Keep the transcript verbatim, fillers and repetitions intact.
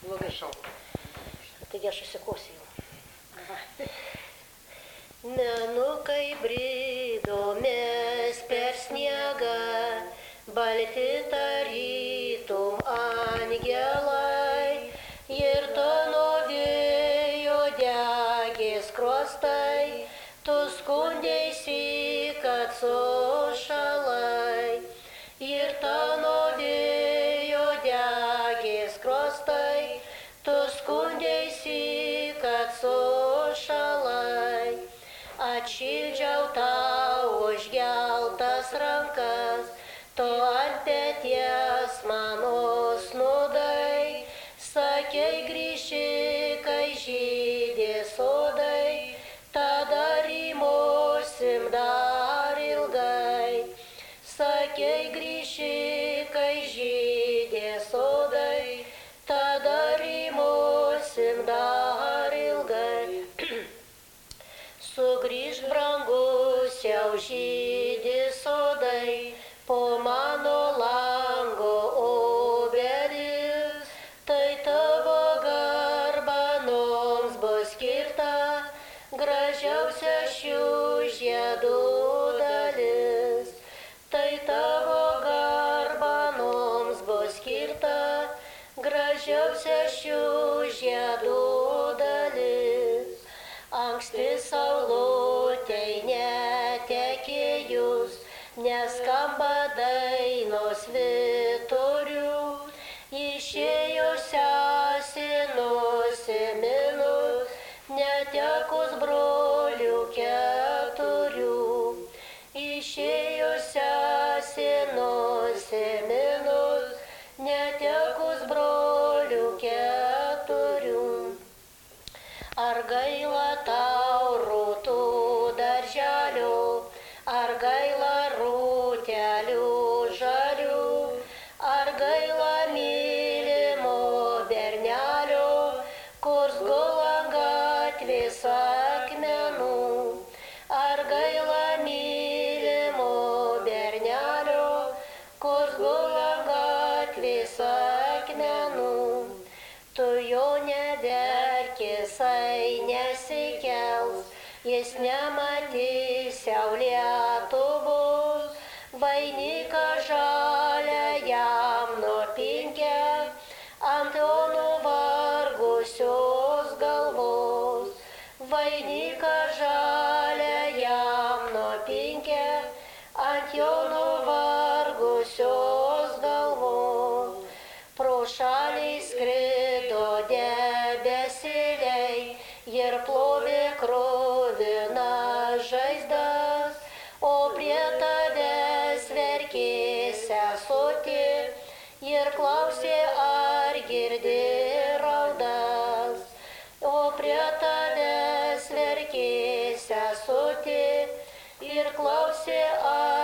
blogai. Taigi aš įsikosiu jau. Menukai brido mes per sniegą, balti tarytum angelai, ir to nuo vėjo degė skruostai, tu skundėsi, kad sušalai. Ir to nuo vėjo degė skruostai, tu skundėsi, kad sušalai. Atšildžiau tau užgeltas rankas, tu ant peties mano snudai, sakei grįši, kai žydė sodai, tada rymosim dar ilgai. Sakei grįši, kai žydė sodai, tada rymosim dar ilgai. Sugrįžk, brangus, jau žydi sodai, po mano lango obelis, tai tavo garbanoms bus skirta, gražiausia šių žiedų dalis. Tai tavo garbanoms bus skirta, gražiausia šių žiedų dalis. Anksti saulutei netekėjus, neskamba dainos vyturių, išėjo sesė nusiminus, netekus brolių keturių. Išėjo sesė nusiminus, netekus brolių keturių. Ar gaila tau rūtų darželių, ar gaila rūtelių žalių, ar gaila mylimo bernelio, kurs gula gatvės akmenų. Ar gaila mylimo bernelio, kurs gula gatvės akmenų. Tu jo neverkisai nesikels, jis nematys saulėtų bus, vainiką žalę jam nupinkę ant jo nuvargusios galvos. Vainiką žalę jam nupinkę ant jo nuvargusios galvos. Pro šalį skrido debesėliai ir plovė kruvina žaizdas, o prie tavęs verkė sesutė ir klausė, ar girdi raudas. O prie tavęs verkė sesutė ir klausė, ar